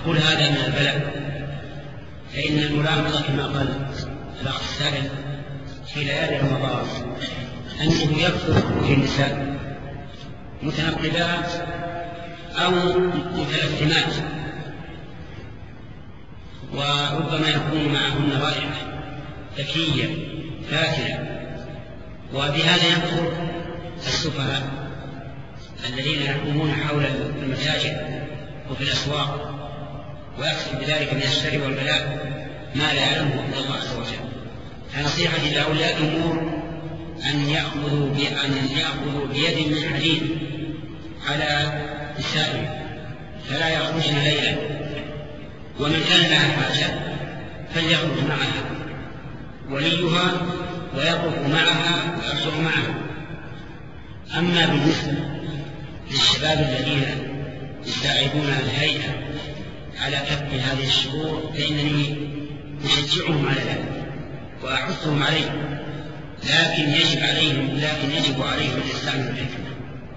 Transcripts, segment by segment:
نقول هذا من البلاء، فإن الملاحظة كما قال الأخ السائل في ليالي رمضان أنه يكثر في النساء متنقبات أو متلثمات، وربما يكون معهن رائحة ذكية فاتنة، وبهذا يكثر السفهاء الذين يقومون حول المساجد وفي الأسواق، ويكثر بذلك من الشر والبلاء ما لا يعلمه إلا الله عز وجل. فنصيحتي لأولياء الأمور أن يأخذوا بيد من حديد على نسائهم فلا يخرجن ليلا، ومن كان لها حاجة فليخرج معها وليها ويقف معها ويصر معها. أما بالنسبة للشباب الذين يساعدون الهيئة على كف هذه الشرور فإنني أشجعهم على ذلك وأحثهم عليه، لكن يجب عليهم أن يستعملوا الحكمة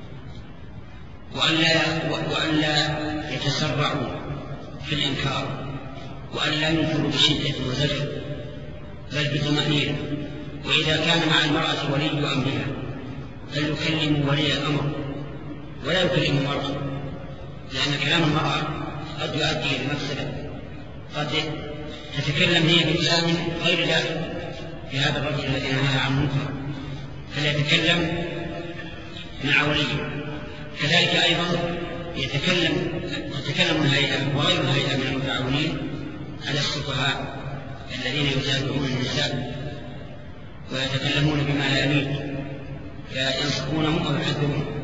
وألا يتسرعوا في الإنكار، وألا ينكروا بشدة وزجر بل بطمأنينة. وإذا كان مع المرأة ولي أمرها فليكلموا ولي الأمر ولا يكلموا المرأة، لأن كلام المرأة قد يؤدي إلى مفسدة، قد تتكلم هي بكلام غير ذلك في هذا الرجل الذي نهى عن منكر، فليتكلم مع وليه. كذلك أيضا تتكلم الهيئة وغير الهيئة من المتعاونين على السفهاء الذين يتابعون النساء ويتكلمون بما لا يليق، فينصحونهم أو يحذرون.